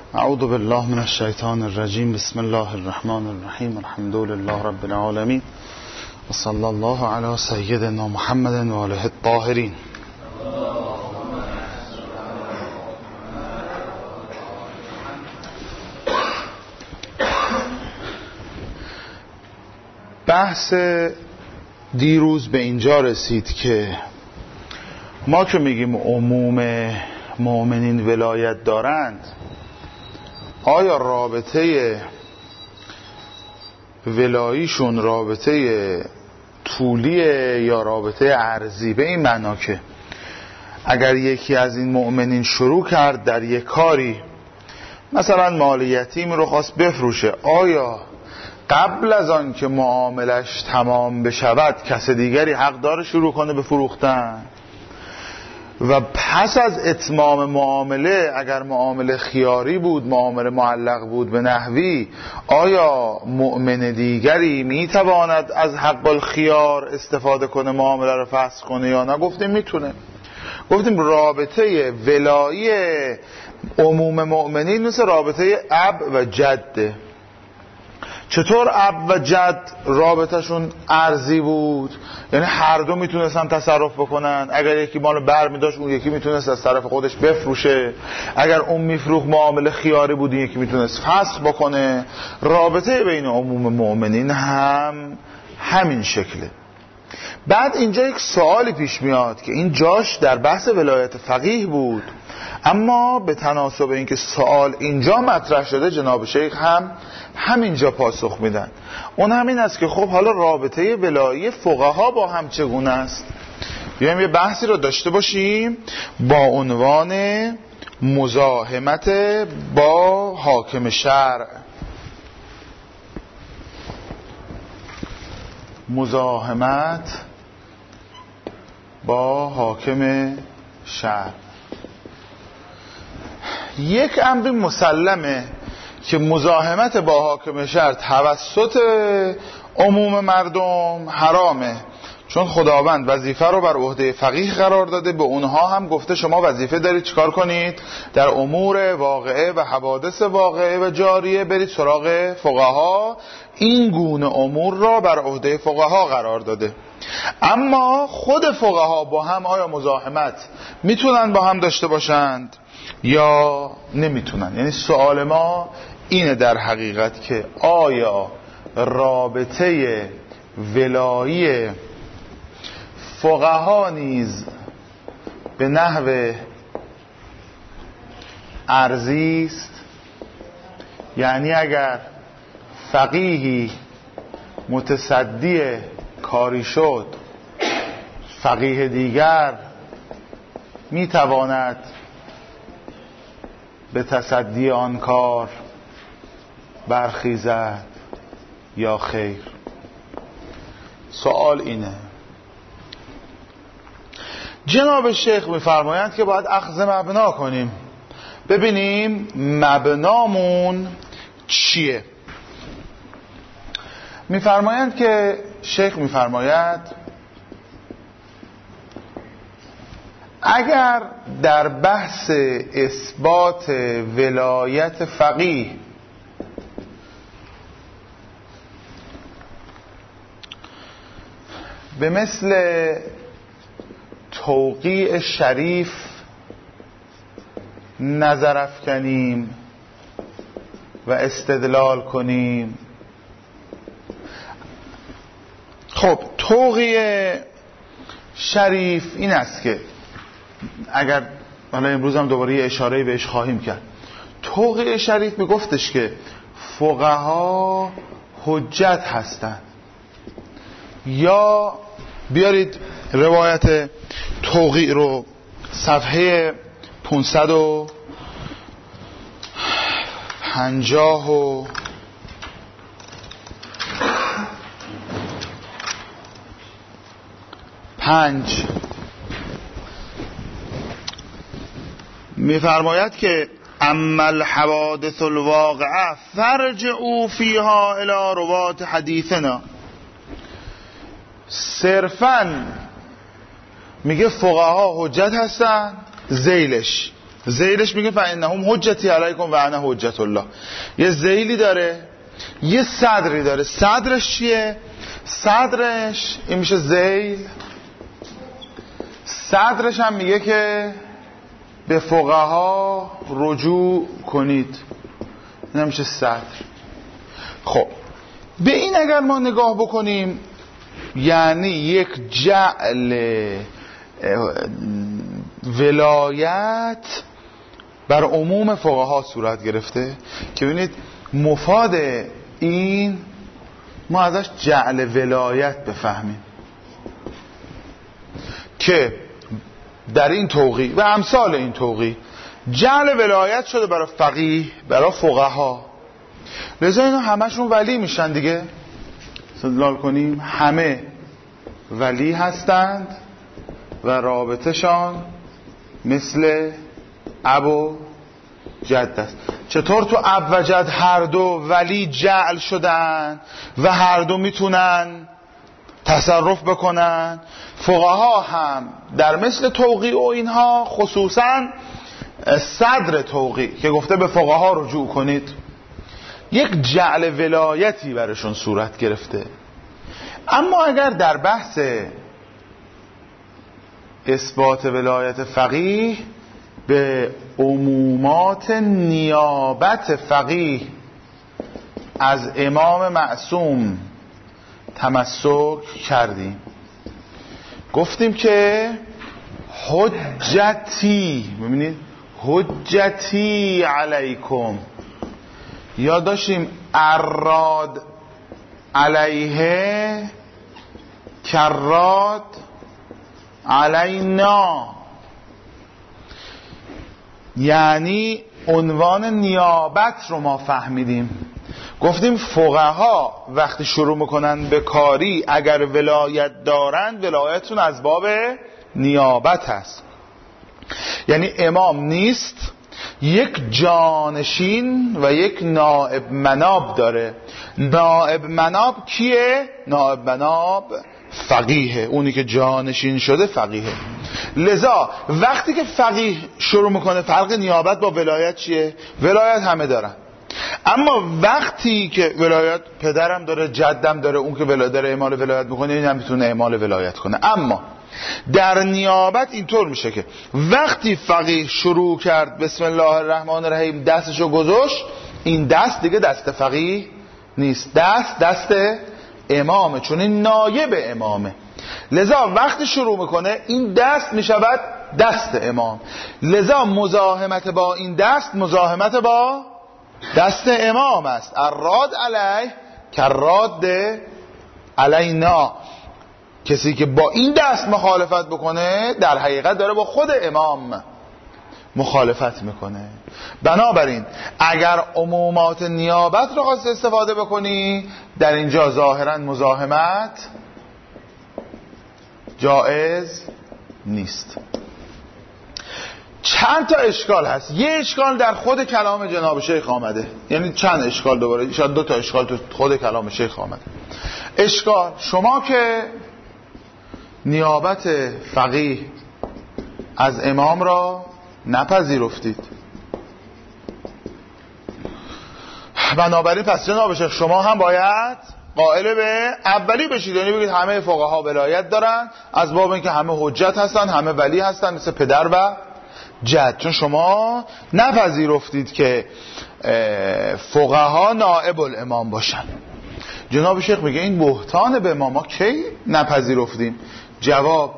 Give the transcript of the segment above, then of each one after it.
اعوذ بالله من الشیطان الرجیم. بسم الله الرحمن الرحیم. الحمد لله رب العالمین و صلی الله علی سیدنا محمد و آله الطاهرین. بحث دیروز به اینجا رسید که ما که میگیم عموم مؤمنین ولایت دارند، آیا رابطه ولاییشون رابطه طولیه یا رابطه عرضی؟ به این معنا که اگر یکی از این مؤمنین شروع کرد در یک کاری، مثلا مال یتیم رو خواست بفروشه، آیا قبل از آن که معاملش تمام بشود کس دیگری حق داره شروع کنه به فروختن؟ و پس از اتمام معامله، اگر معامله خیاری بود، معامله معلق بود به نحوی، آیا مؤمن دیگری میتواند از حق الخیار استفاده کنه، معامله رو فسخ کنه یا نه؟ گفتیم میتونه. گفتیم رابطه ولایی عموم مؤمنین مثل رابطه اب و جده. چطور اب و جد رابطهشون ارضی بود؟ یعنی هر دو میتونستن تصرف بکنن. اگر یکی مالو بر میداشت، اون یکی میتونست از طرف خودش بفروشه. اگر اون میفروخت معامله خیاری بود، این یکی میتونست فسخ بکنه. رابطه بین عموم مؤمنین هم همین شکله. بعد اینجا یک سوالی پیش میاد که این جاش در بحث ولایت فقیه بود، اما به تناسب اینکه سوال اینجا مطرح شده، جناب شیخ هم همینجا پاسخ میدن. اون همین است که خب حالا رابطه ولایی فقها با هم چگونه است؟ بیایم یه بحثی رو داشته باشیم با عنوان مزاحمت با حاکم شرع. مزاحمت با حاکم شرع. یک امر مسلمه که مزاحمت با حاکم شرع توسط عموم مردم حرامه، چون خداوند وظیفه رو بر عهده فقیه قرار داده. به اونها هم گفته شما وظیفه دارید چیکار کنید؟ در امور واقعه و حوادث واقعه و جاریه برید سراغ فقها. این گونه امور را بر عهده فقها قرار داده. اما خود فقها با هم آیا مزاحمت میتونن با هم داشته باشند یا نمیتونن؟ یعنی سوال ما اینه در حقیقت که آیا رابطه ولایی فقها نیز به نحو ارضی است؟ یعنی اگر فقیهی متصدی کاری شد، فقیه دیگر میتواند به تصدی آن کار برخیزد یا خیر؟ سوال اینه. جناب شیخ میفرمایند که باید اخذ مبنا کنیم، ببینیم مبنامون چیه. میفرمایند که شیخ میفرماید اگر در بحث اثبات ولایت فقیه به مثل توقیع شریف نظر افکنیم و استدلال کنیم، خب توقیع شریف این است که اگر حالا امروز هم دوباره یه اشاره بهش خواهیم کرد، توقیع شریف میگفتش که فقها حجت هستند. یا بیارید روایت توقیع رو صفحه 555 میفرماید که اما الحوادث الواقعه فرجعوا فیها الی روات حدیثنا. صرفاً میگه فقها حجت هستن، ذیلش ذیلش میگه فانهم حجتی علیکم و انا حجت الله. یه ذیلی داره یه صدری داره. صدرش چیه؟ صدرش این میشه ذیل. صدرش هم میگه که به فقها رجوع کنید. این هم میشه صدر. خب به این اگر ما نگاه بکنیم یعنی یک جعل ولایت بر عموم فقها صورت گرفته که ببینید مفاد این ما ازش جعل ولایت بفهمیم که در این توقیع و امثال این توقیع جعل ولایت شده برای فقیه، برای فقها. لذا اینا همشون ولی میشن دیگه. استدلال کنیم همه ولی هستند و رابطشان مثل اب و جد است. چطور تو اب و جد هر دو ولی جعل شدن و هر دو میتونن تصرف بکنن؟ فقها هم در مثل توقیع و اینها، خصوصا صدر توقیع که گفته به فقها رجوع کنید، یک جعل ولایتی برشون صورت گرفته. اما اگر در بحث اثبات ولایت فقیه به عمومات نیابت فقیه از امام معصوم تمسک کردیم، گفتیم که حجتی، ببینید حجتی علیکم، یا داشتیم اراد علیه کراد علینا، یعنی عنوان نیابت رو ما فهمیدیم. گفتیم فقها وقتی شروع میکنن به کاری اگر ولایت دارند ولایتشون از باب نیابت هست، یعنی امام نیست، یک جانشین و یک نائب مناب داره. نائب مناب کیه؟ نائب مناب فقیه، اونی که جانشین شده فقیه. لذا وقتی که فقیه شروع میکنه، فرق نیابت با ولایت چیه؟ ولایت همه دارن، اما وقتی که ولایت پدرم داره، جدم داره، اون که ولایت داره اعمال ولایت میکنه، این هم میتونه اعمال ولایت کنه. اما در نیابت اینطور میشه که وقتی فقیه شروع کرد بسم الله الرحمن الرحیم دستشو گذاشت، این دست دیگه دست فقیه نیست، دست امامه، چون این نایب امامه. لذا وقتی شروع میکنه این دست میشود دست امام. لذا مزاحمت با این دست مزاحمت با دست امام است. الراد علیه کراد علینا. کسی که با این دست مخالفت بکنه در حقیقت داره با خود امام مخالفت میکنه. بنابراین اگر عمومات نیابت رو خواست استفاده بکنی، در اینجا ظاهرا مزاحمت جائز نیست. چند تا اشکال هست. یه اشکال در خود کلام جناب شیخ آمده، یعنی چند اشکال، دوباره شاید 2 تا اشکال تو خود کلام شیخ آمده. اشکال شما که نیابت فقیه از امام را نپذیرفتید، بنابراین پس جناب شیخ شما هم باید قائل به اولی بشید، یعنی بگید همه فقها ولایت دارن از باب اینکه همه حجت هستن، همه ولی هستن مثل پدر و جد، چون شما نپذیرفتید که فقها نائب الامام باشن. جناب شیخ میگه این بهتان به ما کی نپذیرفتیم؟ جواب: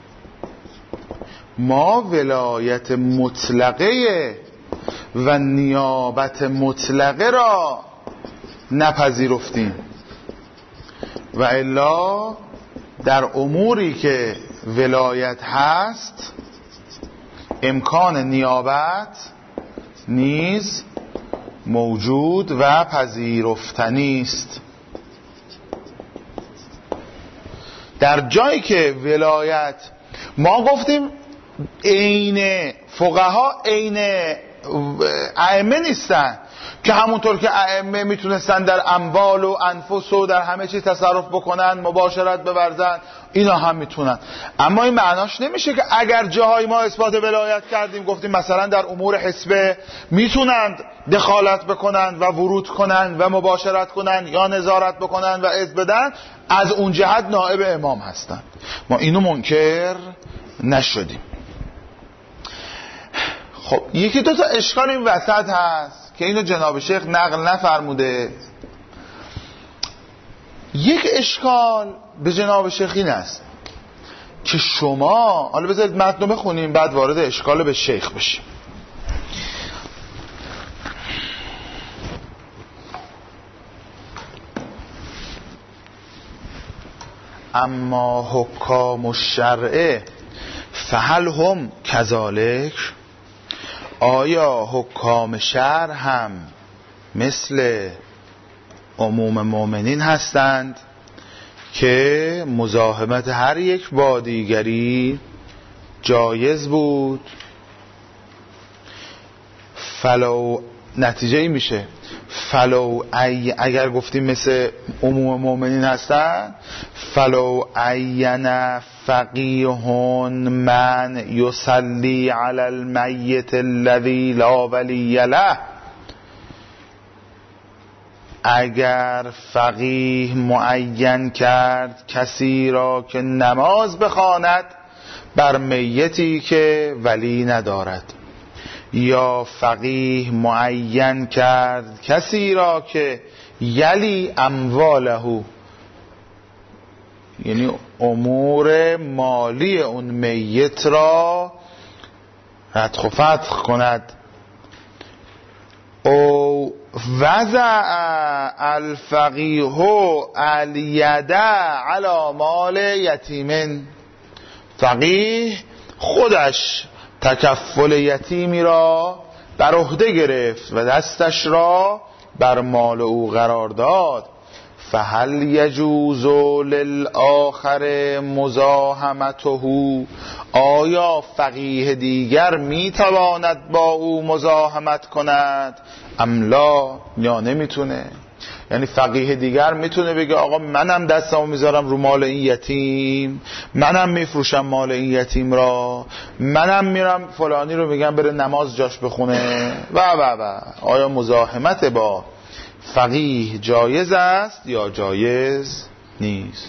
ما ولایت مطلقه و نیابت مطلقه را نپذیرفتیم، و الا در اموری که ولایت هست امکان نیابت نیز موجود و پذیرفتنی است. در جایی که ولایت ما گفتیم عین فقها عین ائمه نیستن، که همونطور که ائمه میتونستن در اموال و انفس و در همه چیز تصرف بکنن، مباشرت بورزن، اینا هم میتونن. اما این معناش نمیشه که اگر جاهای ما اثبات ولایت کردیم، گفتیم مثلا در امور حسبه میتونند دخالت بکنن و ورود کنن و مباشرت کنن یا نظارت بکنن و اذن بدن، از اون جهت نائب امام هستن، ما اینو منکر نشدیم. خب یکی دو تا اشکال این وسط هست که اینو جناب شیخ نقل نفرموده. یک اشکال به جناب شیخ این است که شما، حالا بذارید متن بخونیم بعد وارد اشکال به شیخ بشیم. اما حکام الشرع فهل هم کذالک، آیا حکام شرع هم مثل عموم مؤمنین هستند که مزاحمت هر یک با دیگری جایز بود؟ فلو، نتیجه این میشه فلو اگر گفتیم مثل عموم مؤمنین هستن، فلو عین فقیه من یصلی علی المیت الذی لا ولی له، اگر فقیه معین کرد کسی را که نماز بخواند بر میتی که ولی ندارد، یا فقیه معین کرد کسی را که یلی امواله، یعنی امور مالی اون میت را ردخ و فتح کند، او وضع الفقیه الید علی مال یتیمن، فقیه خودش تکفل یتیمی را بر عهده گرفت و دستش را بر مال او قرار داد، فهل یجوز للآخر مزاحمته، آیا فقیه دیگر میتواند با او مزاحمت کند ام لا، یا نمیتونه؟ یعنی فقیه دیگر میتونه بگه آقا منم دستمو میذارم رو مال این یتیم، منم میفروشم مال این یتیم را، منم میرم فلانی رو میگم بره نماز جاش بخونه و آیا مزاحمت با فقیه جایز است یا جایز نیست؟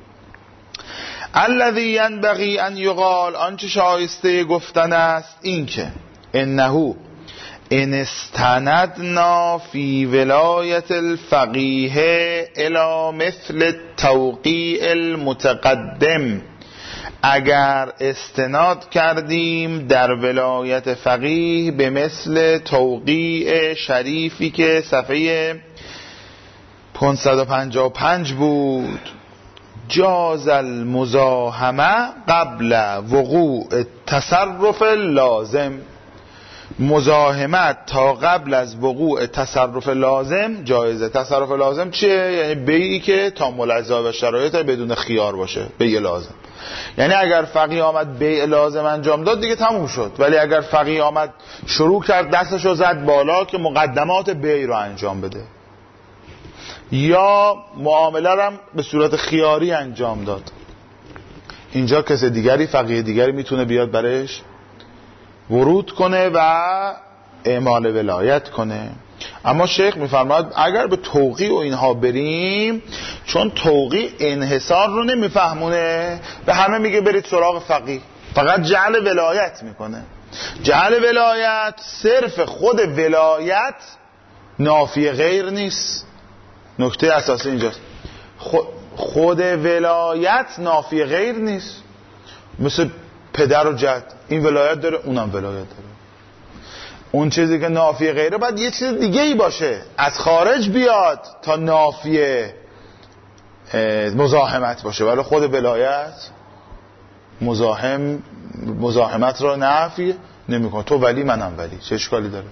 الذی ینبغی ان یقال، آنچه شایسته گفتن است این که انه ان استندنا فی ولایت الفقیه الی مثل التوقیع المتقدم، اگر استناد کردیم در ولایت فقیه به مثل توقیع شریفی که صفحه 555 بود، جاز المزاحمه قبل وقوع تصرف لازم، مزاحمت تا قبل از وقوع تصرف لازم جایزه. تصرف لازم چیه؟ یعنی بیعی که تا ملزا و شرایط بدون خیار باشه، بیع لازم. یعنی اگر فقیه آمد بیع لازم انجام داد دیگه تموم شد، ولی اگر فقیه آمد شروع کرد دستشو زد بالا که مقدمات بیع رو انجام بده، یا معامله رو به صورت خیاری انجام داد، اینجا کسی دیگری، فقیه دیگری میتونه بیاد برش ورود کنه و اعمال ولایت کنه. اما شیخ میفرماید اگر به توقیع و اینها بریم، چون توقیع انحصار رو نمیفهمونه، به همه میگه برید سراغ فقیه، فقط جعل ولایت میکنه. جعل ولایت صرف خود ولایت نافی غیر نیست، نکته اساسی اینجاست، خود ولایت نافی غیر نیست. مثل پدر و جد، این ولایت داره اونم ولایت داره، اون چیزی که نافی غیره باید یه چیز دیگه ای باشه، از خارج بیاد تا نافی مزاحمت باشه، ولی خود ولایت مزاحمت را نافی نمیکنه. تو ولی منم ولی، چه اشکالی داره؟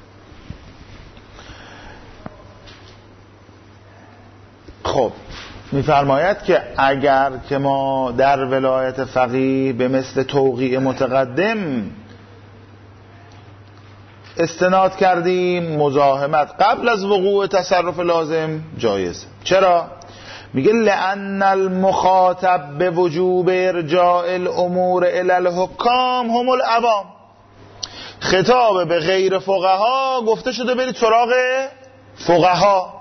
خب میفرماید که اگر که ما در ولایت فقیه به مثل توقیع متقدم استناد کردیم مزاحمت قبل از وقوع تصرف لازم جایز. چرا؟ میگه لأن المخاطب به وجوب ارجاع الامور الی الحکام هم العوام. خطاب به غیر فقها گفته شده برید سراغ فقها.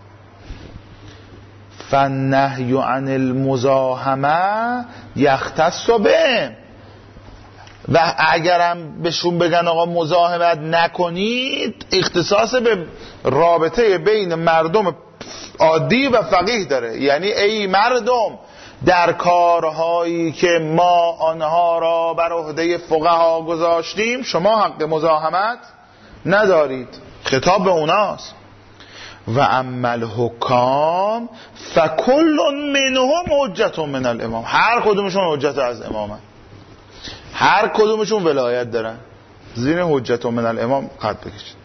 فالنهی عن المزاحمه یختص بهم. و اگرم بهشون بگن آقا مزاحمت نکنید، اختصاص به رابطه بین مردم عادی و فقیه داره. یعنی ای مردم، در کارهایی که ما آنها را بر عهده فقها گذاشتیم شما حق مزاحمت ندارید. خطاب به اوناست. و اما الحکام فکل منهم حجت من الامام. هر کدومشون حجت از امامن، هر کدومشون ولایت دارن. زیر حجت من الامام قد بکشید.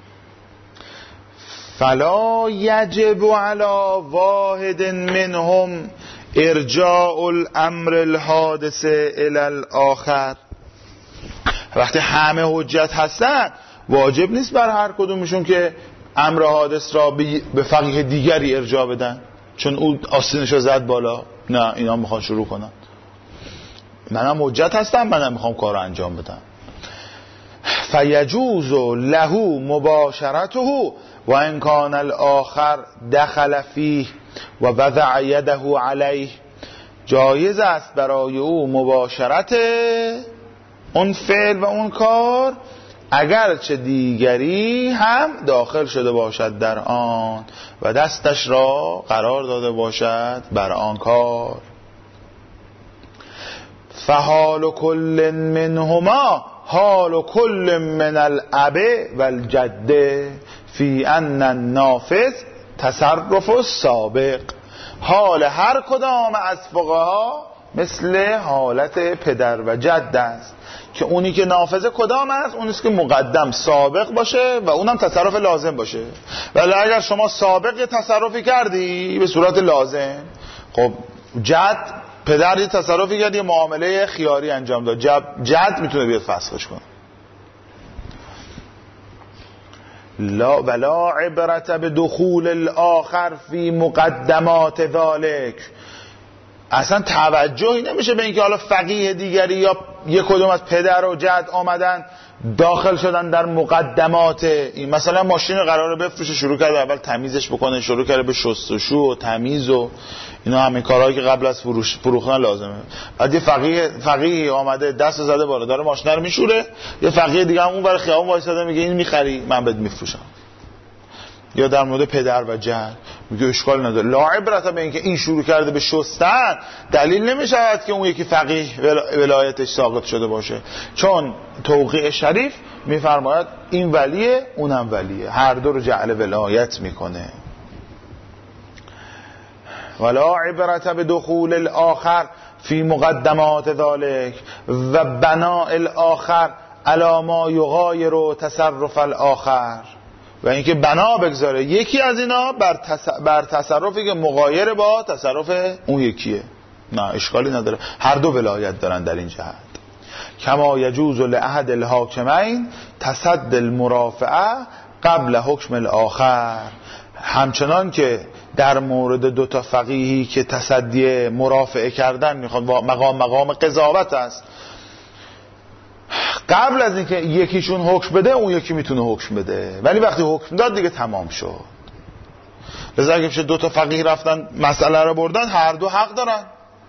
فلا یجب علی واحد منهم ارجاع الامر الحادث الی الاخر. وقتی همه حجت هستن واجب نیست بر هر کدومشون که امر حادث را به فقیه دیگری ارجاع بدن چون او آستینشو زد بالا. نه، اینا میخوان شروع کنن. منم حجت هستم، منم میخوام کار رو انجام بدم. فیجوز له مباشرته و ان کان الاخر دخل فیه و وضع یده علیه. جایز است برای او مباشرت اون فعل و اون کار اگرچه دیگری هم داخل شده باشد در آن و دستش را قرار داده باشد بر آن کار. فحال کل منهما حال کل من الاب والجد فی ان النافذ تصرف السابق. حال هر کدام از فقها مثل حالت پدر و جد است که اونی که نافذه کدام است؟ اونیست که مقدم سابق باشه و اونم تصرف لازم باشه. ولی اگر شما سابق یه تصرفی کردی به صورت لازم، خب جد پدر یه تصرفی کرد، یه معامله خیاری انجام داد، جد میتونه بیاد فسخش کنه. لا ولا عبرت بدخول الاخر فی مقدمات ذلك. اصلا توجهی نمیشه به اینکه حالا فقیه دیگری یا یک کدوم از پدر و جد آمدن داخل شدن در مقدمات این. مثلا ماشین قراره بفروشه، شروع کرده اول تمیزش بکنه، شروع کرده به شستشو و تمیز و اینا، همین کارهایی که قبل از فروختن لازمه. بعد یه فقیه آمده دست زده بالا داره ماشین رو میشوره، یه فقیه دیگه هم اون برای خیابون وایساده میگه این میخری من بهت میفروشم. یا در مورد پدر و جد میگه اشکال نداره. لا عبرت به اینکه این شروع کرده به شستن دلیل نمیشود که اون یکی فقیه ولایتش ساقط شده باشه، چون توقیع شریف میفرماید این ولیه اونم ولیه، هر دو رو جعل ولایت میکنه. ولا عبرت بدخول الاخر فی مقدمات ذلك و بناء الاخر علی ما یغایر تصرف الاخر. و اینکه بنا بگذاره یکی از اینا بر تصرفی که مغایر با تصرف اون یکیه. نه اشکالی نداره، هر دو ولایت دارن در این جهت. کما یجوز لأحد الحاکمین تصدی المرافعه قبل حکم الاخر. همچنان که در مورد دو تا فقیهی که تصدی مرافعه کردن میخواد، مقام قضاوت است، قبل از اینکه یکیشون حکم بده اون یکی میتونه حکم بده، ولی وقتی حکم داد دیگه تمام شد. لذا اگه دو تا فقیه رفتن مسئله رو بردن، هر دو حق دارن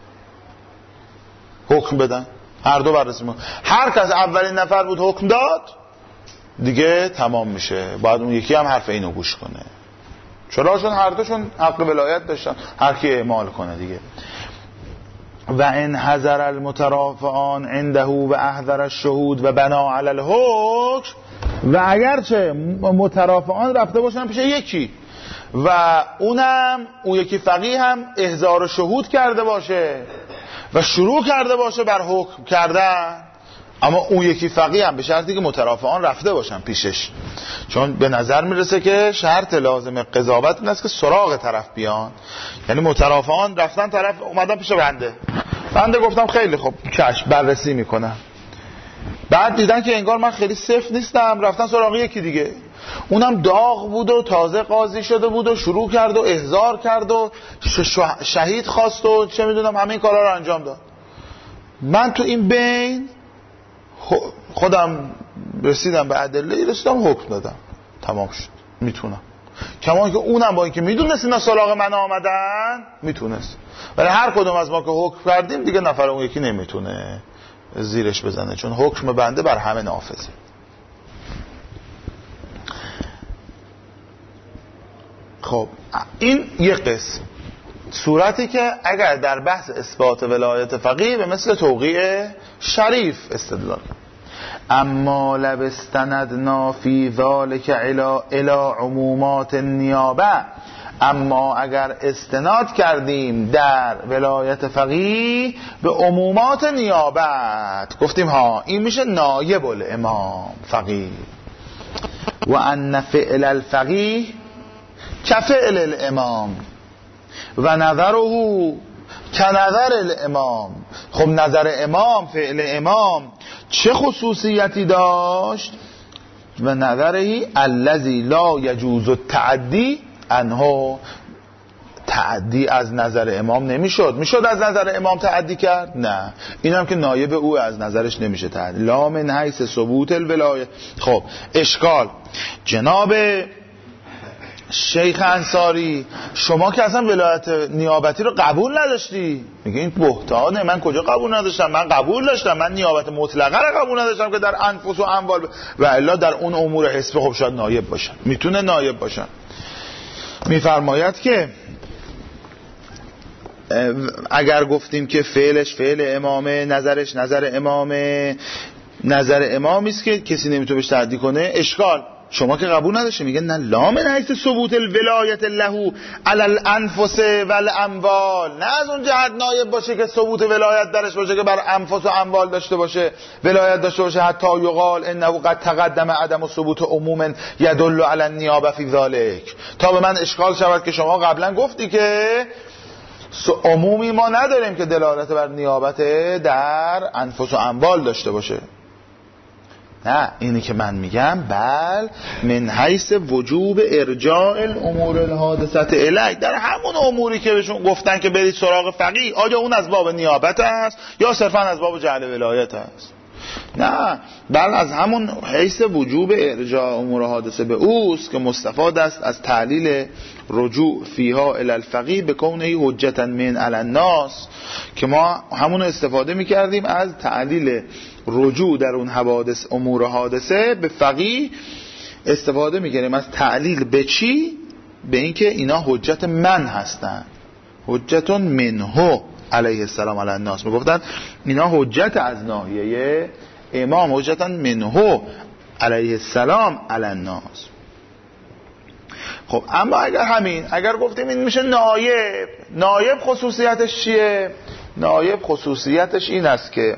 حکم بدن، هر دو بررسی میکنن. هر کس اولین نفر بود حکم داد دیگه تمام میشه، باید اون یکی هم حرف اینو گوش کنه. چرا؟ چون هر دوشون حق ولایت داشتن، هر کی اعمال کنه دیگه. و ان حضر المترافعان عنده و احضر الشهود و بنا علی الحکم. و اگرچه مترافعان رفته باشن پیش یکی و اون یکی فقیه هم احضار شهود کرده باشه و شروع کرده باشه بر حکم کردن، اما اون یکی فقیه هم به شرطی که مترافعان رفته باشن پیشش، چون به نظر میرسه که شرط لازم قضاوت این است که سراغ طرف بیان. یعنی مترافعان رفتن، طرف اومدن پیش بنده گفتم خیلی خب چشم بررسی میکنم، بعد دیدن که انگار من خیلی سفت نیستم، رفتن سراغ یکی دیگه، اونم داغ بود و تازه قاضی شده بود و شروع کرد و احضار کرد و شهید خواست و چه میدونم همه این کارا رو انجام داد. من تو این بین خودم رسیدم به ادله، رسیدم حکم دادم، تمام شد، میتونم. کما که اونم با اینکه میدونست اینا سراغ من آمدن میتونست، ولی هر کدوم از ما که حکم کردیم دیگه نفر اون یکی نمیتونه زیرش بزنه، چون حکم بنده بر همه نافذه. خب این یک قسم، صورتی که اگر در بحث اثبات ولایت فقیه به مثل توقیع شریف استدلال، اما لو استندنا فی ذلک الی عمومات النیابه، اما اگر استناد کردیم در ولایت فقیه به عمومات نیابت، گفتیم ها این میشه نایب الامام فقیه، و ان فعل الفقیه کفعل الامام و نظره کنظر الامام. خب نظر امام، فعل امام چه خصوصیتی داشت؟ و نظره الذی لا یجوز التعدی عنه، تعدی از نظر امام نمیشد. میشد از نظر امام تعدی کرد؟ نه، این هم که نایب او از نظرش نمیشه تعدی. لا من حیث ثبوت الولایه. خب اشکال جناب شیخ انصاری، شما که اصلا ولایت نیابتی رو قبول نداشتی. میگه این بهتانه، من کجا قبول نداشتم؟ من قبول داشتم، من نیابت مطلقه رو قبول نداشتم که در انفس و اموال و الا در اون امور حسب خب شاید نایب باشن، میتونه نایب باشن. میفرماید که اگر گفتیم که فعلش فعل امامه، نظرش نظر امامه، نظر امامی است که کسی نمیتونه بهش تعدی کنه، اشکال شما که قبول نداشته. میگه نه، لا من حیث ثبوت الولایت له علی الانفس والاموال، نه از اون جهت نایب باشه که ثبوت ولایت درش باشه که بر انفس و اموال داشته باشه، ولایت داشته باشه، حتی یقال انه قد تقدم عدم ثبوت عموما یدل علی النیابه فی ذلک، تا به من اشکال شود که شما قبلا گفتی که عمومی ما نداریم که دلالت بر نیابت در انفس و اموال داشته باشه. نه، اینی که من میگم بل من حیث وجوب ارجاع الامور الحادثه الیک، در همون اموری که بهشون گفتن که برید سراغ فقیه، آیا اون از باب نیابت است یا صرفا از باب جعل ولایت است؟ نه، بل از همون حیث وجوب ارجاع امور حادثه به اوست که مستفاد است از تعلیل رجوع فیها الی الفقیه به کونه حجتا من علی الناس، که ما همون استفاده میکردیم از تعلیل رجوع در اون حوادث امور حادثه به فقیه، استفاده میکردیم از تعلیل به چی؟ به اینکه اینا حجت من هستن، حجتون منه علیه السلام علی الناس. میگفتن اینا حجت از ناحیه امام، حجتا منه علیه السلام علی الناس. خب اما اگر گفتیم این میشه نایب خصوصیتش چیه؟ نایب خصوصیتش این است که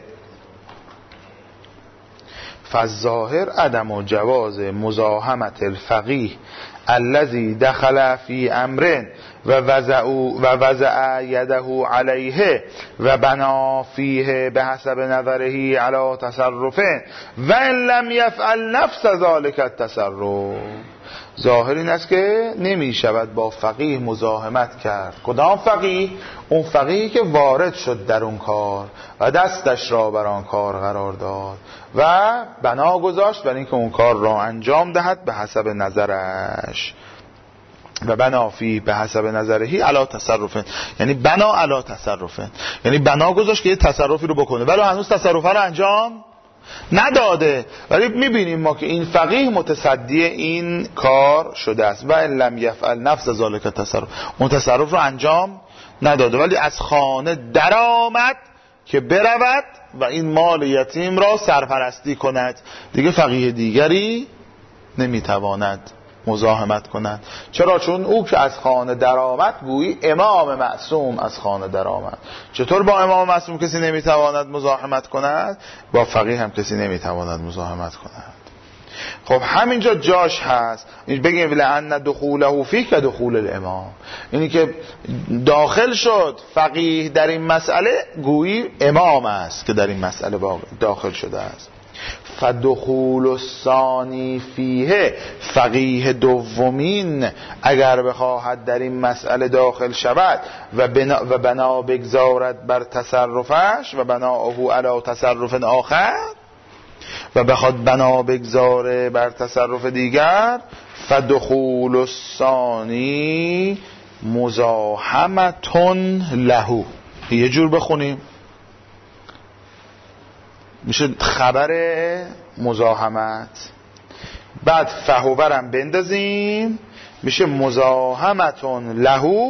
فالظاهر عدم و جواز مزاحمت الفقیه الذي دخل فی امر و وضع یده علیه و بنا فیه به حسب نظره علی تصرف و ان لم یفعل نفس ذلك التصرف. ظاهر این است که نمی شود با فقیه مزاحمت کرد. کدام فقیه؟ اون فقیه که وارد شد در اون کار و دستش را بر آن کار قرار داد و بنا گذاشت برای اینکه اون کار را انجام دهد به حسب نظرش، و بنا فی به حسب نظرهی علی تصرف، یعنی بنا علی تصرف، یعنی بنا گذاشت که یه تصرفی رو بکنه ولی هنوز تصرف رو انجام نداده. ولی میبینیم ما که این فقیه متصدی این کار شده است و ان لم یفعل نفس ذلک التصرف، اون تصرف رو انجام نداده ولی از خانه درآمد که برود و این مال یتیم را سرپرستی کند. دیگه فقیه دیگری نمیتواند مزاحمت کند. چرا؟ چون او که از خانه درآمد گویی امام معصوم از خانه درآمد. چطور با امام معصوم کسی نمیتواند مزاحمت کند؟ با فقیه هم کسی نمیتواند مزاحمت کند. خب همینجا جاش هست بگیم لعن دخوله فیه که دخول الامام، اینی که داخل شد فقیه در این مسئله گویی امام است که در این مسئله داخل شده است. فدخول الثانی فیه، فقیه دومین اگر بخواهد در این مسئله داخل شود و بنا بگذارد بر تصرفش و بناؤه علی تصرف آخر، و بخواد بنا بگذاره بر تصرف دیگر، فدخول الثانی مزاحمتون له. یه جور بخونیم میشه خبر مزاحمت، بعد فهوبرم بندازیم میشه مزاحمتون له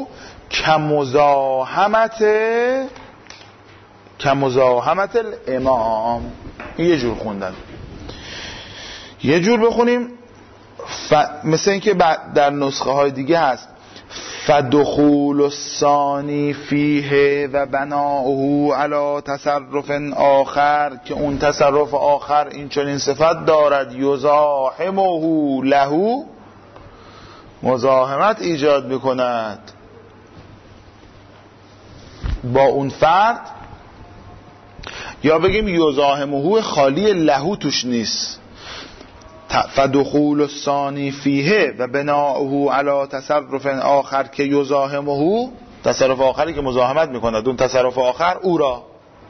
کمزاحمت الامام. یه جور خوندن. یه جور بخونیم مثل اینکه در نسخه های دیگه هست فدخول الثانی فیه و بناؤه علی تصرف آخر، که اون تصرف آخر این چنین صفت دارد یزاحمه له، مزاحمت ایجاد میکند با اون فرد، یا بگیم یزاحمه خالی له توش نیست. فدخول الثانی فیه و بناؤه علی تصرف آخر که یزاحمه، تصرف آخری که مزاحمت میکند اون تصرف آخر او را.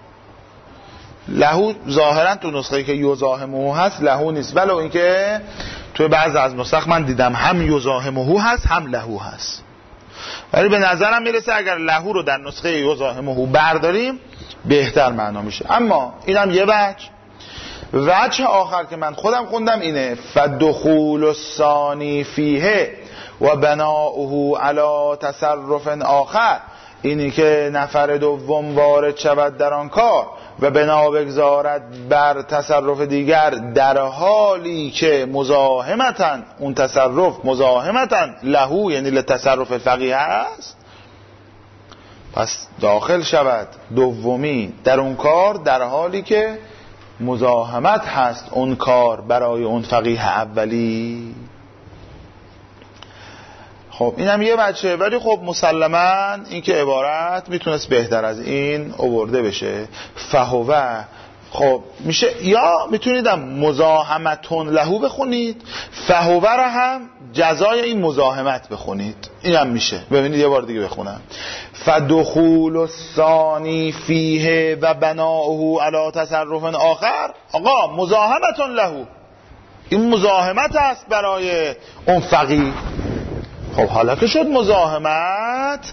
له ظاهرا تو نسخه‌ای که یزاحمه هست له نیست، ولو اینکه توی بعضی از نسخ من دیدم هم یزاحمه هست هم له هست، ولی به نظرم میرسه اگر له رو در نسخه یزاحمه برداریم بهتر معنا میشه. اما اینم یه وجه آخر که من خودم خوندم اینه فدخول الثانی فیه و بناؤه علی تصرف آخر، اینی که نفر دوم وارد شود در آن کار و بنا بگذارد بر تصرف دیگر، در حالی که مزاحمتن اون تصرف مزاحمتن له، یعنی لتصرف الفقیه است، پس داخل شود دومی در اون کار در حالی که مزاحمت هست اون کار برای اون فقیه اولی. خب اینم یه بچه، ولی خب مسلماً این که عبارت میتونست بهتر از این آورده بشه. فهوه خب میشه، یا میتونیدم مزاحمتون له بخونید، فهوه را هم جزای این مزاحمت بخونید، اینم میشه. ببینید یه بار دیگه بخونم. فدخول الثانی فیه و بناؤه علی تصرف آخر، آقا مزاحمتون له، این مزاحمت است برای اون فقیه. خب حالا که شد مزاحمت،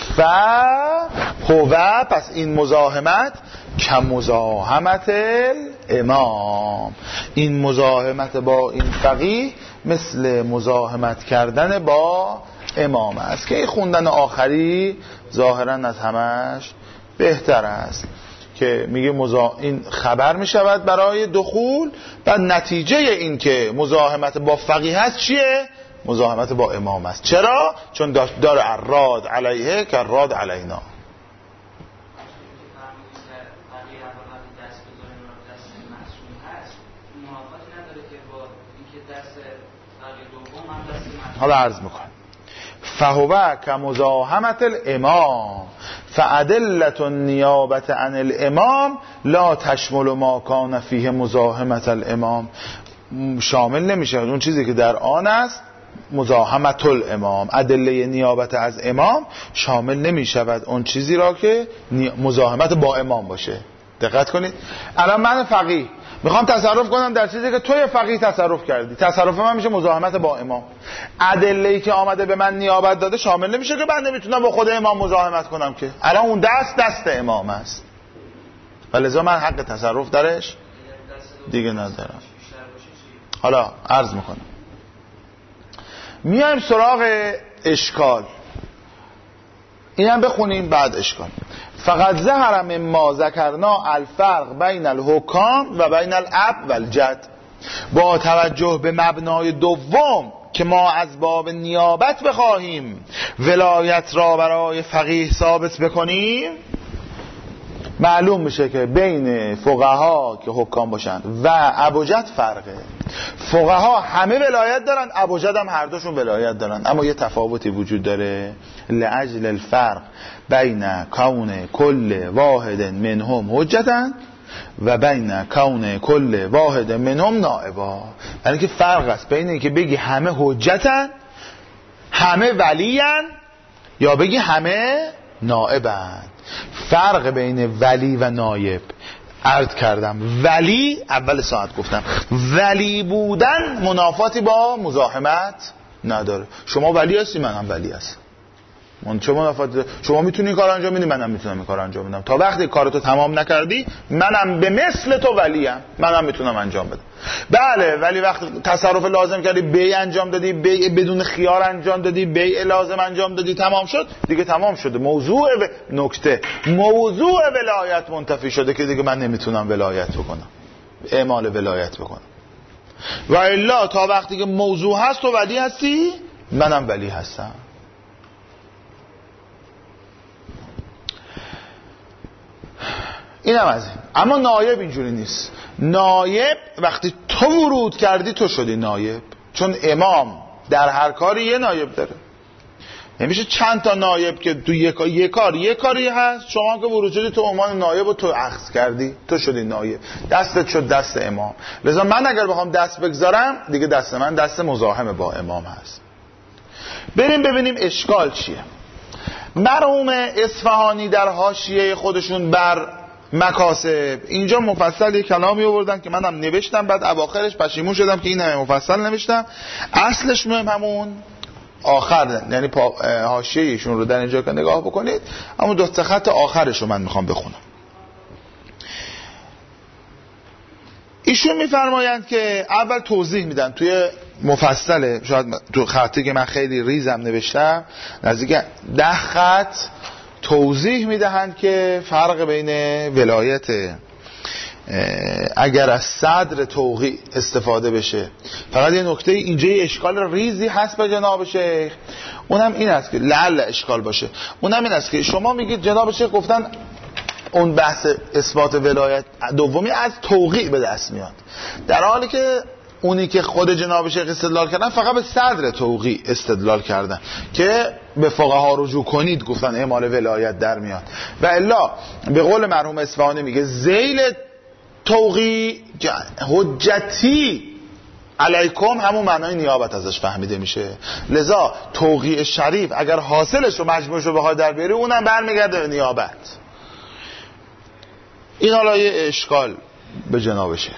فهوه، پس این مزاحمت کمزاحمت الامام، این مزاحمت با این فقیه مثل مزاحمت کردن با امام است، که این خوندن آخری ظاهرا از همش بهتر است که میگه این خبر میشود برای دخول، بعد نتیجه این که مزاحمت با فقیه هست چیه؟ مزاحمت با امام است. چرا؟ چون داره الراد علیه که الراد علینا. حالا عرض میکنم فهوه کمزاحمت الامام فادلة النیابت عن الامام لا تشمل ما کان فیه مزاحمت الامام، شامل نمیشه اون چیزی که در آن است مزاحمت الامام، ادله نیابت از امام شامل نمیشود اون چیزی را که مزاحمت با امام باشه. دقت کنید، الان من فقیه میخوام تصرف کنم در چیزی که توی فقیه تصرف کردی، تصرف من میشه مزاحمت با امام، ادله‌ای که آمده به من نیابت داده شامل نمیشه که من نمیتونم با خود امام مزاحمت کنم، که الان اون دست امام است و لذا من حق تصرف درش دیگه ندارم. حالا عرض میکنم، میایم سراغ اشکال، اینم بخونیم بعد اشکال. فقط ظهر مما ذکرنا الفرق بین الحکام و بین الاب و الجد، با توجه به مبنای دوم که ما از باب نیابت بخواهیم ولایت را برای فقیه ثابت بکنیم، معلوم میشه که بین فقها که حکام باشن و ابوجد فرقه. فقها همه ولایت دارن، ابوجد هم هر دوشون ولایت دارن، اما یه تفاوتی وجود داره. لاجل الفرق بین کون کل واحد منهم حجتن و بین کون کل واحد منهم نائبا. یعنی که فرق است بین اینکه بگی همه حجتن، همه ولین، یا بگی همه نائبن. فرق بین ولی و نایب عرض کردم. ولی اول ساعت گفتم ولی بودن منافاتی با مزاحمت نداره. شما ولی هستی، من هم ولی هستم. شما میتونی این کار انجام بدی، منم میتونم این کار انجام بدم. تا وقتی کارتو تمام نکردی منم به مثل تو ولیم، منم میتونم انجام بدم. بله، ولی وقتی تصرف لازم کردی، بیع انجام دادی، بیع بدون خیار انجام دادی، بیع لازم انجام دادی، تمام شد دیگه، تمام شده. موضوع ولایت منتفی شده که دیگه من نمیتونم ولایت بکنم، اعمال ولایت بکنم. و الا تا وقتی که موضوع هست تو ولی هستی، منم ولی هستم. اینم از این. اما نایب اینجوری نیست. نایب وقتی تو ورود کردی تو شدی نایب، چون امام در هر کاری یه نایب داره. نمیشه چند تا نایب که تو یه کاری هست، شما که ورود شدی تو عنوان نایب و تو اخذ کردی، تو شدی نایب، دستت شد دست امام. لذا من اگر بخوام دست بگذارم دیگه دست من دست مزاحم با امام هست. بریم ببینیم اشکال چیه. مرحوم اصفهانی در حاشیه خودشون بر مکاسب اینجا مفصل یک کلامی آوردن که منم نوشتم، بعد اواخرش پشیمون شدم که این همه مفصل نوشتم. اصلش مهم همون آخر، یعنی حاشیه ایشون رو در اینجا که نگاه بکنید، اما دو خط آخرش رو من میخوام بخونم. ایشون میفرمایند که اول توضیح میدن توی مفصله، شاید تو خطی که من خیلی ریزم نوشتم نزدیک 10 خط توضیح میدهند که فرق بین ولایت اگر از صدر توقیع استفاده بشه. فقط یه نکته اینجا اشکال ریزی هست به جناب شیخ، اونم این است که لعل اشکال باشه، اونم این است که شما میگید جناب شیخ گفتن اون بحث اثبات ولایت دومی از توقیع به دست میاد، در حالی که اونی که خود جناب شیخ استدلال کردن فقط به صدر توقیع استدلال کردن که به فقها رجوع کنید، گفتن اعمال ولایت در میاد. و الا به قول مرحوم اصفهانی میگه ذیل توقیع حجتی علیکم همون معنای نیابت ازش فهمیده میشه. لذا توقیع شریف اگر حاصلش رو مجموعش رو بخواد در بیاری اونم برمیگرده به نیابت. این حالا یه اشکال به جناب شیخ.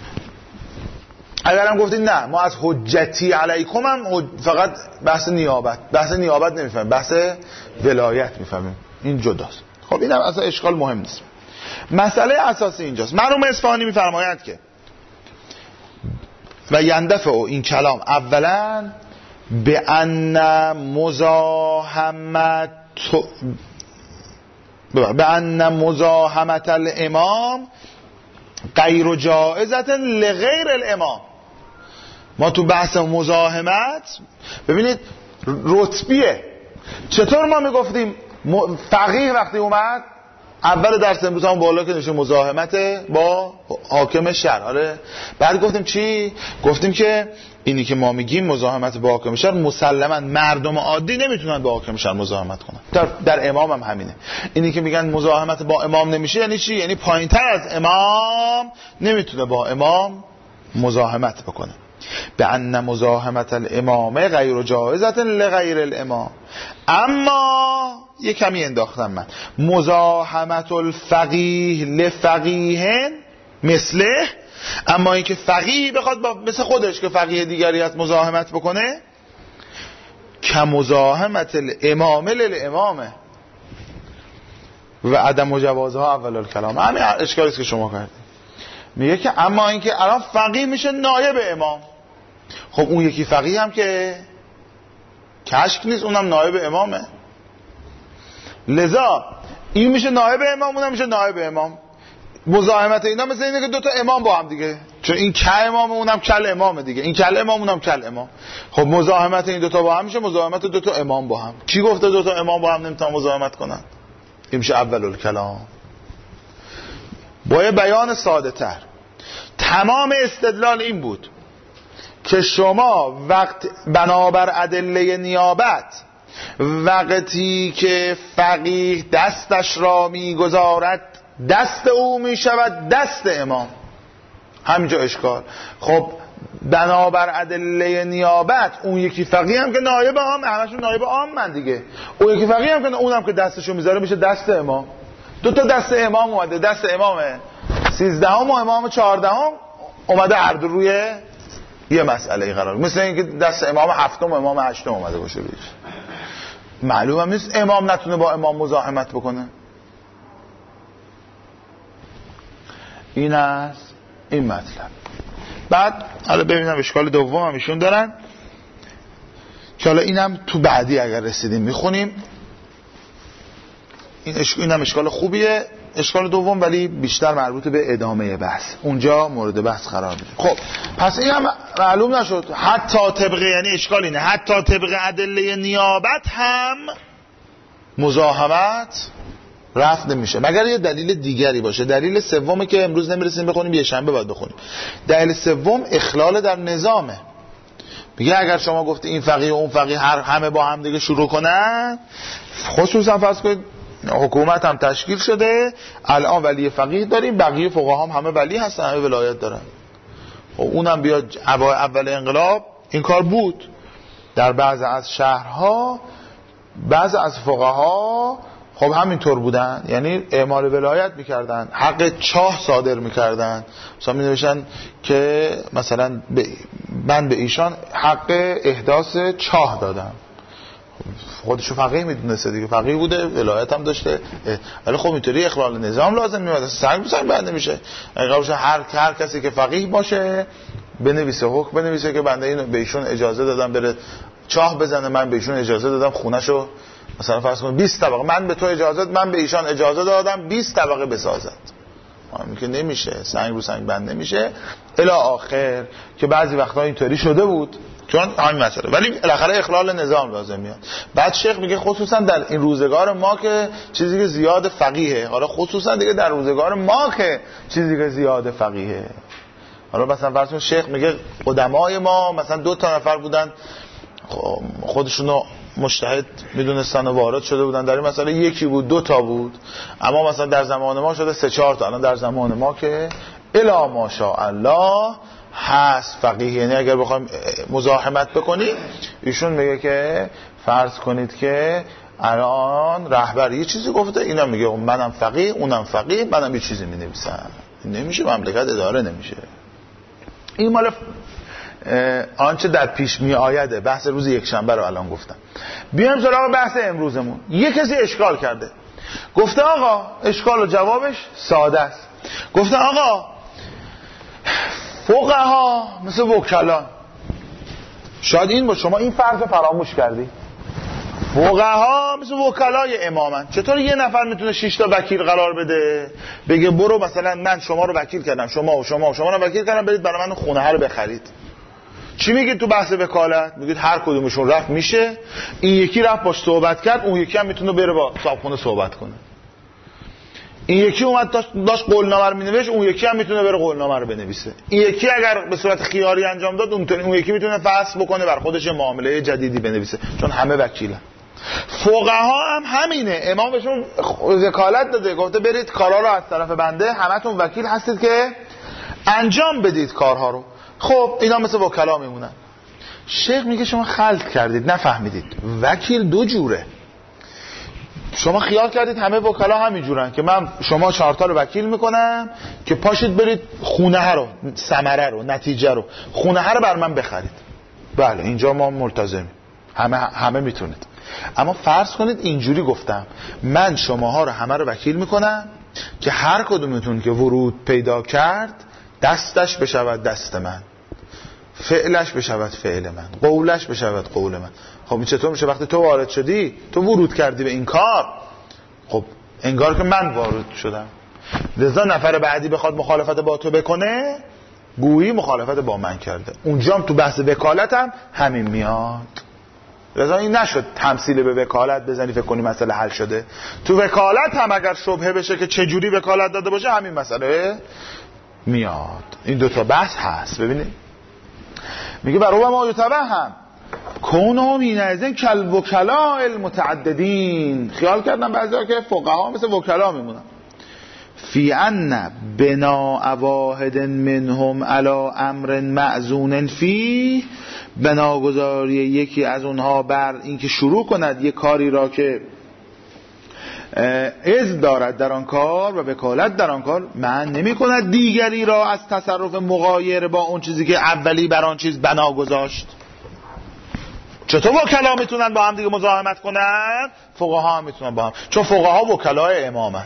اگرم گفتید نه ما از حجتی علیکم هم فقط بحث نیابت نمیفهمیم، بحث ولایت میفهمیم، این جداست. خب اینم اصلا اشکال مهم نیست. مسئله اساسی اینجاست. مرحوم اصفهانی میفرمایند که و یندفع این کلام اولا به ان مزاحمت الامام غیر جائزة لغیر الامام. ما تو بحث مزاحمت ببینید رتبیه. چطور ما میگفتیم فقیه وقتی اومد اول درس امروز هم بالا که نشه مزاحمت با حاکم شرع، آره. بعد گفتیم چی؟ گفتیم که اینی که ما میگیم مزاحمت با حاکم شرع مسلما مردم عادی نمیتونن با حاکم شرع مزاحمت کنن، در امام هم همینه. اینی که میگن مزاحمت با امام نمیشه یعنی چی؟ یعنی پایینتر از امام نمیتونه با امام مزاحمت بکنه. به ان مزاحمت الامام غیر جائزة لغیر الامام. اما یه کمی انداختم من، مزاحمت الفقیه لفقیه مثله، اما اینکه فقیه بخواد با مثل خودش که فقیه دیگری هست مزاحمت بکنه، که مزاحمت الامام للامامه و عدم مجوازها اول الکلام. همین اشکالی است که شما کردید. میگه که اما اینکه الان فقیه میشه نایب امام، خب اون یکی فقیه هم که کشک نیست، اونم نایب امامه. لذا این میشه نایب امام، اونم میشه نایب امام. مزاحمت اینا مثل اینه که دوتا امام با هم دیگه، چون این که امام اونم کل امامه دیگه، این کل امام اونم کل امام. خب مزاحمت این دوتا با هم میشه مزاحمت دوتا امام با هم. کی گفته دوتا امام با هم نمیتونن مزاحمت کنن؟ این میشه اول الکلام. با یه بیان ساده تر، تمام استدلال این بود که شما وقت بنابر ادله نیابت وقتی که فقیه دستش را میگذارد دست او می شود دست امام. همینجا اشکال. خب بنابر ادله نیابت اون یکی فقیه هم که نایب عام، همشون نایب عام من دیگه، اون یکی فقیه هم که اونم که دستشو میذاره میشه دست امام. دو تا دست امام اومده، دست امام 13 و امام 14 اومده هر دو روی یه مسئله قرار، مثل اینکه دست امام 7 و امام 8 اومده باشه بیش. معلوم هم نیست امام نتونه با امام مزاحمت بکنه. این است این مطلب. بعد حالا ببینم اشکال دوم هم ایشون دارن که حالا اینم تو بعدی اگر رسیدیم میخونیم. این هم اشکال خوبیه، اشکال دوم، ولی بیشتر مربوط به ادامه بحث، اونجا مورد بحث قرار میده. خب پس این هم معلوم نشد حتی طبق، یعنی اشکال اینه حتی طبق ادله نیابت هم مزاحمت رفت نمیشه مگر یه دلیل دیگری باشه. دلیل سومه که امروز نمیرسیم بخونیم، یه شنبه باید بخونیم. دلیل سوم اخلال در نظامه. میگه اگر شما گفتی این فقیه و اون فقیه همه با هم دیگه شروع کنن، خصوصا فرض کنید حکومت هم تشکیل شده، الان ولی فقیه داریم، بقیه فقها هم همه ولی هستن، همه ولایت دارن. خب اونم بیاد اول انقلاب این کار بود در بعض از شهرها، بعض از فقها خب همینطور بودن، یعنی اعمال ولایت میکردن، حق چاه صادر میکردن، مثلا می نوشتن که مثلا من به ایشان حق احداث چاه دادم. خودشو فقیه میدونسته دیگه، فقیه بوده، ولایت هم داشته، ولی خب اینطوری اخلال نظام لازم میاد، سنگ به سنگ بند نمیشه. هر کسی که فقیه باشه بنویسه، حکم بنویسه که بنده اینو به ایشون اجازه دادم بره چاه بزنه، من به ایشون اجازه دادم خونه‌شو مثلا فرض کن 20 طبقه، من به تو اجازه، من به ایشان اجازه دادم 20 طبقه بسازد. همین که نمیشه، سنگ رو سنگ بند نمیشه الی آخر، که بعضی وقتا اینطوری شده بود چون همین مسئله، ولی بالاخره اخلال نظام لازم میاد. بعد شیخ میگه خصوصا در این روزگار ما که چیزی که زیاد فقیه، حالا خصوصا دیگه در روزگار ما که چیزی که زیاد فقیه، حالا مثلا فرض کن شیخ میگه قدمای ما مثلا 2 نفر بودن خودشونو مجتهد میدونستن و وارد شده بودن در این مسئله، یکی بود 2 بود، اما مثلا در زمان ما شده 3-4 الان در زمان ما که الا ماشاءالله هست فقیه. یعنی اگر بخوایم مزاحمت بکنی، ایشون میگه که فرض کنید که الان رهبر یه چیزی گفته، اینا میگه منم فقیه اونم فقیه، منم یه چیزی مینویسم. نمیشه، مملکت اداره نمیشه. این مال آنچه در پیش می آیده، بحث روز یکشنبه رو الان گفتم. بیایم سراغ بحث امروزمون. یه کسی اشکال کرده، گفته آقا، اشکال و جوابش ساده است، گفته آقا فقها مثل وکلان، شاید این با شما این فرض فراموش کردی، فقها مثل وکلای امامن. چطور یه نفر میتونه 6 تا وکیل قرار بده، بگه برو مثلا من شما رو وکیل کردم، شما رو وکیل کردم، برید برای من خونه ها رو بخرید. چی میگید تو بحث وکالت؟ میگید هر کدومشون رفت میشه، این یکی رفت باش صحبت کرد، اون یکی هم میتونه بره با صاحبخونه صحبت کنه. این یکی اومد داشت قولنامه رو مینوشت، اون یکی هم میتونه بره قولنامه رو بنویسه. این یکی اگر به صورت خیاری انجام داد، اون یکی میتونه فصل بکنه بر خودش معامله جدیدی بنویسه، چون همه وکیلن. فقها هم همینه، امام بهشون وکالت داده، گفته برید کارا رو از طرف بنده، همتون وکیل هستید که انجام بدید کارها رو. خب اینا مثل وکلا میمونن. شیخ میگه شما خلط کردید، نفهمیدید. وکیل 2 جوره. شما خیال کردید همه وکلا همین جورن که من شما 4 تا رو وکیل میکنم که پاشید برید خونه ها رو، ثمره رو، نتیجه رو، خونه ها رو بر من بخرید. بله اینجا ما ملتزمیم، همه میتونید. اما فرض کنید اینجوری گفتم، من شماها رو همه رو وکیل میکنم که هر کدومتون که ورود پیدا کرد دستش بشود دست من، فعلش بشود فعل من، قولش بشود قول من. خب چطور میشه وقتی تو وارد شدی، تو ورود کردی به این کار، خب انگار که من وارد شدم، لذا نفر بعدی بخواد مخالفت با تو بکنه، گویی مخالفت با من کرده. اونجا هم تو بحث وکالت هم همین میاد. لذا این نشد تمثیل به وکالت بزنی فکر کنی مسئله حل شده. تو وکالت هم اگر شبهه بشه که چه جوری وکالت داده باشه، همین مسئله میاد. این 2 بحث هست. ببینید میگه برای ما یتوهم کونو مینازن کل وکلاء المتعددین. خیال کردن بعضیا که فقها مثل وکلا میمونن. فی ان بنا واحد منهم علی امر معزون فیه، بناگذاری یکی از اونها بر اینکه شروع کند یک کاری را که اذن دارد در آن کار و وکالت در آن کار، معنی نمی کند دیگری را از تصرف مغایر با اون چیزی که اولی بر آن چیز بنا گذاشت. چطور وکلا میتونن با هم دیگه مزاحمت کنن؟ فقها هم میتونن با هم، چون فقها وکلای امامن.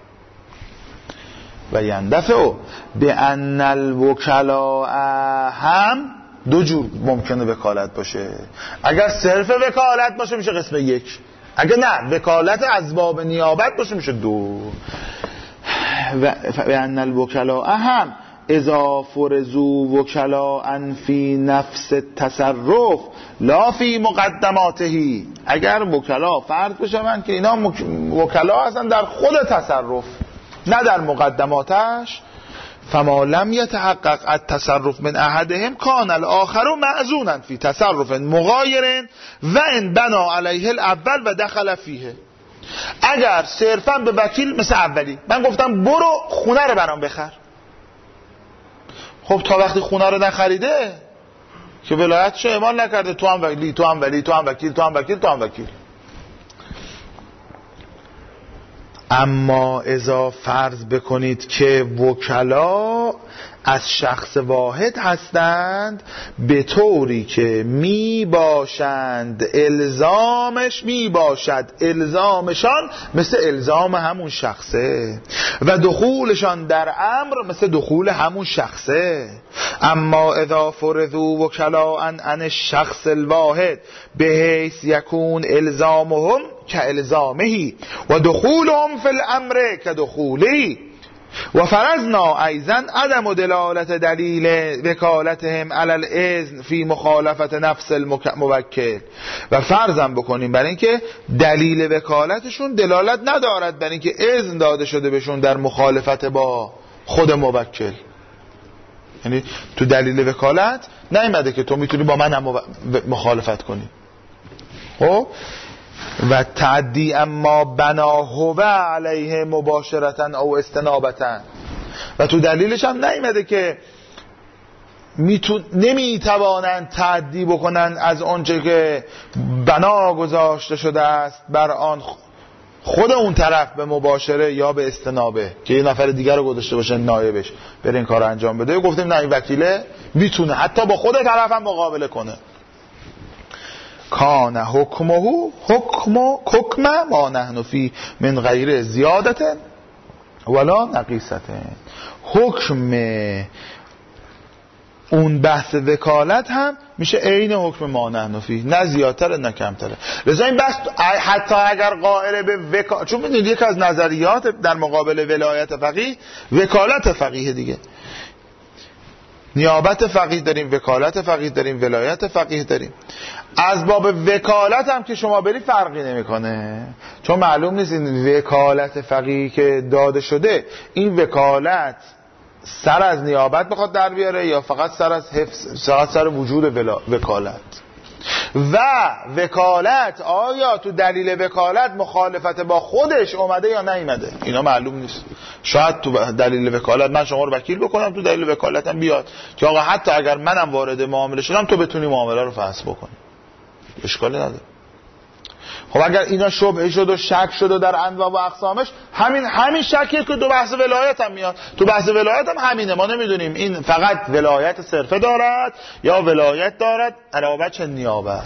و یندفعو به ان الوکلا هم دو جور ممکنه وکالت باشه. اگر صرف وکالت باشه میشه قسم یک، اگر نه وکالت از باب نیابت باشه میشه دو. و ان الوکلا هم اذا فرضوا وکلا فی نفس تصرف لا فی مقدماته، اگر وکلا فرض بشن که اینا وکلا هستن در خود تصرف نه در مقدماتش، فما لم یتحقق التصرف من احدهم کان الاخر معزونا فی تصرف مغایر و ان بنا علیه الاول و دخل فیه. اگر صرفا به وکیل، مثل اولی من گفتم برو خونه رو برام بخر، خب تا وقتی خونه رو نخریده که ولایتشو اعمال نکرده، تو هم ولی، تو هم ولی، تو هم وکیل، تو هم وکیل، تو هم وکیل. اما اذا فرض بکنید که وکلا از شخص واحد هستند به طوری که می باشد الزامشان مثل الزام همون شخصه و دخولشان در امر مثل دخول همون شخصه. اما اذا فرضوا وکلا عن الشخص الواحد بحیث یکون الزامهم كالزامه و دخولهم فی الامر كدخوله و فرضنا ایضا عدم دلالت دلیل وکالتهم علی الاذن فی مخالفت نفس الموکل، و فرضم بکنیم برای اینکه دلیل وکالتشون دلالت ندارد برای اینکه اذن داده شده بهشون در مخالفت با خود موکل. یعنی تو دلیل وکالت نیامده که تو میتونی با من هم مخالفت کنی. خب و تعدی اما بناهو علیه مباشرتن او استنابتن، و تو دلیلش هم نیامده که نمیتوانند تعدی بکنن از آنچه که بنا گذاشته شده است بر آن خود اون طرف به مباشره یا به استنابه، که یه نفر دیگر رو گذاشته باشه نایبش بره این کار انجام بده. گفتیم نه، این وکیله میتونه حتی با خود طرف هم مقابله کنه. کان حکمه حکم ما نحن فی من غیر زیادت ولا نقیصت. حکم اون بحث وکالت هم میشه عین حکم ما نحن فی، نه زیادتره نه کمتره. لذا این بحث حتی اگر قائل به وکالت، چون میدونید یک از نظریات در مقابل ولایت فقیه وکالت فقیه دیگه، نیابت فقیه داریم، وکالت فقیه داریم، ولایت فقیه داریم. از باب وکالت هم که شما بری فرقی نمیکنه، چون معلوم نیست این وکالت فقیه که داده شده این وکالت سر از نیابت بخواد در بیاره یا فقط سر از حفظ، فقط سر وجود وکالت. و وکالت آیا تو دلیل وکالت مخالفت با خودش اومده یا نیومده، اینا معلوم نیست. شاید تو دلیل وکالت من شما رو وکیل بکنم، تو دلیل وکالتم بیاد که آقا حتی اگر منم وارد معامله شدم تو بتونی معامله رو فسخ بکنی، اشکالی نداره. خب اگر اینا شبهه شد و شک شد و در انواع و اقسامش، همین شکیه که دو بحث ولایت هم میاد. تو بحث ولایت هم همینه، ما نمیدونیم این فقط ولایت صرفه دارد یا ولایت دارد علاوه بر نیابت.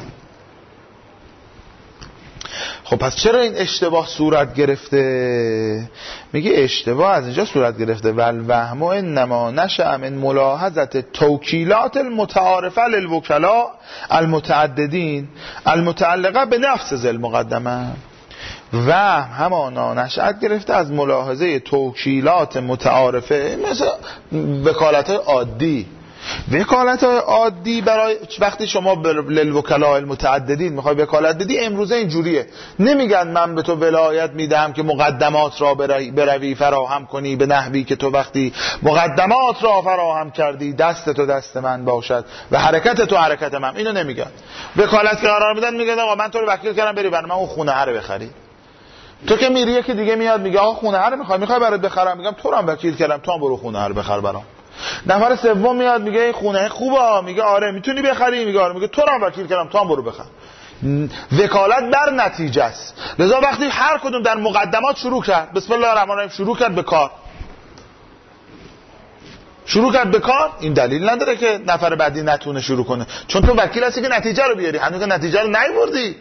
خب پس چرا این اشتباه صورت گرفته؟ میگه اشتباه از اینجا صورت گرفته والوهم انما نشأ من ملاحظت توکیلات المتعارفه للوکلاء المتعددین المتعلقه به نفس ذل مقدمه. و همانا نشأت گرفته از ملاحظه توکیلات متعارفه، مثل وکالت‌های عادی. وکالت‌های عادی برای وقتی شما للوکلاء المتعددین میخوای وکالت بدی، امروزه اینجوریه، نمیگن من به تو ولایت میدم که مقدمات را بروی فراهم کنی به نحوی که تو وقتی مقدمات را فراهم کردی دست تو دست من باشد و حرکت تو حرکت من. اینو نمیگن. وکالت که قرار میدن میگن آقا من تو رو وکیل کردم بری برای من اون خونه رو بخری. تو که میری یکی دیگه میاد میگه آقا خونه رو میخوای برات بخرم، میگم تو رو هم وکیل کردم، تو هم برو خونه رو بخر برام. نفر سوم میاد میگه این خونه خوبه، میگه آره میتونی بخری، میگه آره، میگه تو رو هم وکیل کردم، تو هم برو بخر. وکالت بر نتیجه است. لذا وقتی هر کدوم در مقدمات شروع کرد بسم الله الرحمن الرحیم شروع کرد به کار، این دلیل نداره که نفر بعدی نتونه شروع کنه، چون تو وکیل هستی که نتیجه رو بیاری، هنوز نتیجه رو نیاوردی.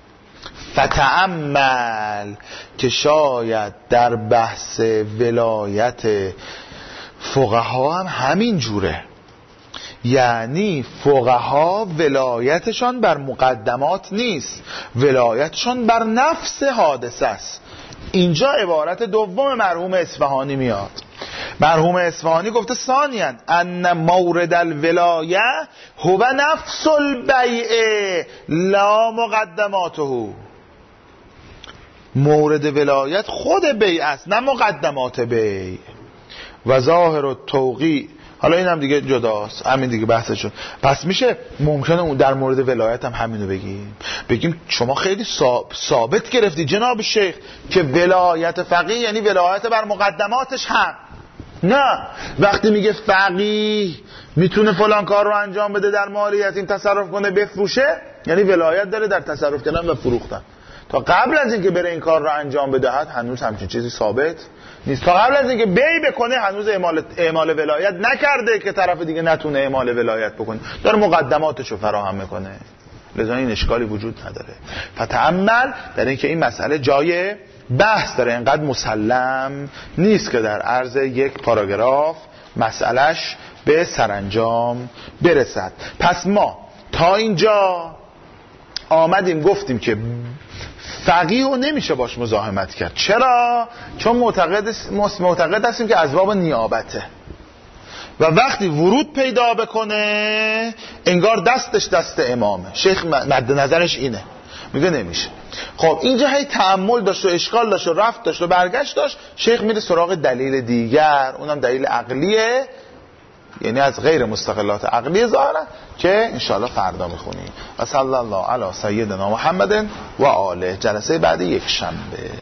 فتأمل که شاید در بحث ولایت فقها هم همین جوره، یعنی فقها ولایتشان بر مقدمات نیست، ولایتشان بر نفس حادثه است. اینجا عبارت دوم مرحوم اصفهانی میاد. مرحوم اصفهانی گفته ثانیاً ان مورد الولایه هو نفس البیع لا مقدماته. مورد ولایت خود بیع است نه مقدمات بیع. و ظاهر التوقیع، حالا این هم دیگه جداست، همین دیگه بحثشون. پس میشه ممکنه اون در مورد ولایت هم همینو بگیم شما خیلی ثابت گرفتی جناب شیخ که ولایت فقیه یعنی ولایت بر مقدماتش هم. نه، وقتی میگه فقیه میتونه فلان کار رو انجام بده، در مالیت این تصرف کنه بفروشه، یعنی ولایت داره در تصرف کردن و فروختن. تا قبل از اینکه بره این کار رو انجام بدهد هنوز همچین چیزی ثابت نیست. تا قبل از اینکه بی بکنه هنوز اعمال ولایت نکرده که طرف دیگه نتونه اعمال ولایت بکنه، داره مقدماتش رو فراهم میکنه. لذا این اشکالی وجود نداره. فتأمل در اینکه این مسئله جای بحث داره، اینقدر مسلم نیست که در عرض یک پاراگراف مسئلهش به سرانجام برسد. پس ما تا اینجا آمدیم گفتیم که فقیه رو نمیشه باش مزاحمت کرد. چرا؟ چون معتقد هستیم که اسباب نیابته و وقتی ورود پیدا بکنه انگار دستش دست امامه. شیخ مد نظرش اینه، میگه نمیشه. خب اینجا هی تأمل داشت و اشکال داشت و رفت داشت و برگشت داشت. شیخ میره سراغ دلیل دیگر، اونم دلیل عقلیه، یعنی از غیر مستقلات عقلی ظاهرا، که انشاءالله فردا میخونیم. و صلی الله علی سیدنا محمد و آله. جلسه بعد یک شنبه.